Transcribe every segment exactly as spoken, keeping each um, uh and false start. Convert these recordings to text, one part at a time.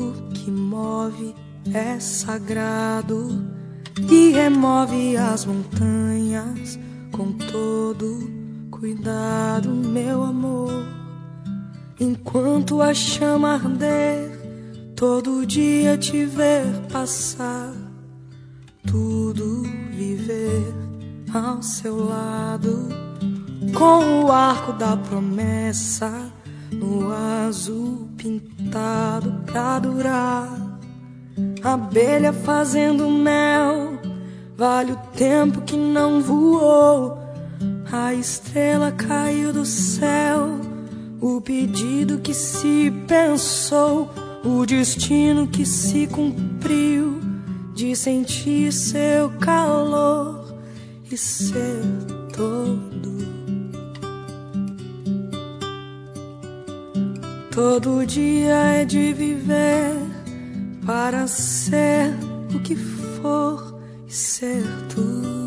tudo que move é sagrado e remove as montanhas com todo cuidado, meu amor. Enquanto a chama arder, todo dia te ver passar, tudo viver ao seu lado, com o arco da promessa no azul pintado pra durar. Abelha fazendo mel, vale o tempo que não voou. A estrela caiu do céu, o pedido que se pensou, o destino que se cumpriu, de sentir seu calor e ser todo. Todo dia é de viver para ser o que for e ser tudo.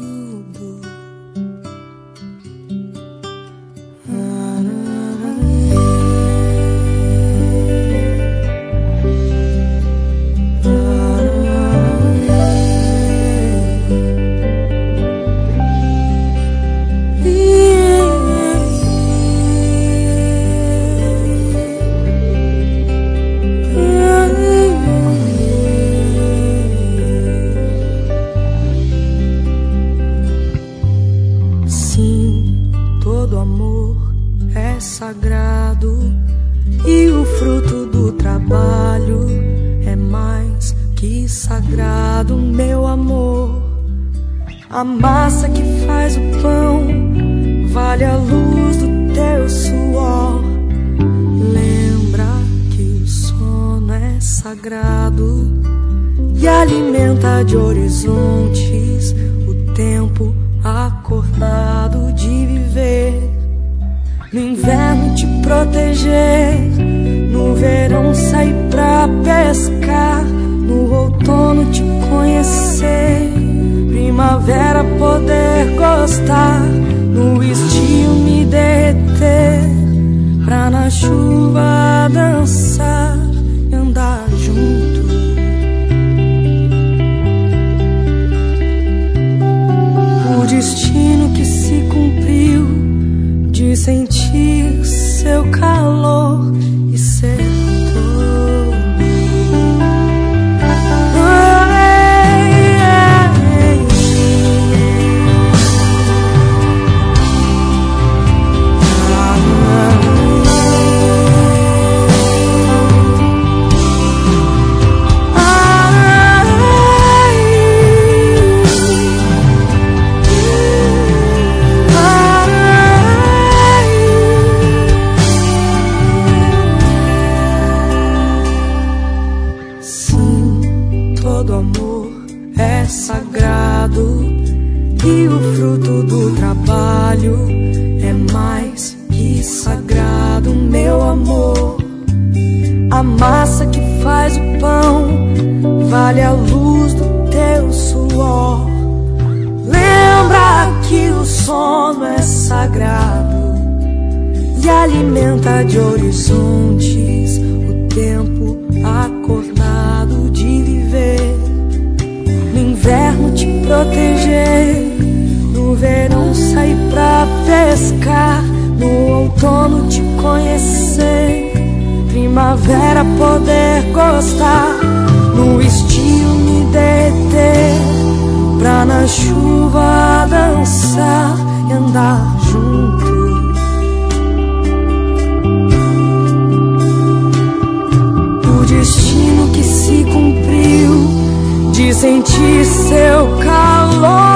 Todo amor é sagrado e o fruto do trabalho é mais que sagrado, meu amor. A massa que faz o pão vale a luz do teu suor. Lembra que o sono é sagrado e alimenta de horizontes o tempo acordado de viver. No inverno te proteger, no verão sair pra pescar, no outono te conhecer, primavera poder gostar, no estio me derreter, pra na chuva dançar e andar junto. O destino que se cumpriu, de sentir seu calor e ser todo. Todo amor é sagrado e o fruto do trabalho é mais que sagrado, meu amor. A massa que faz o pão vale a luz do teu suor. Lembra que o sono é sagrado e alimenta de horizontes o tempo acordado de viver. No inverno te proteger, no verão sair pra pescar, no outono te conhecer, primavera poder gostar, no estio me derreter, pra na chuva dançar e andar junto. O destino que se cumpriu, de sentir seu calor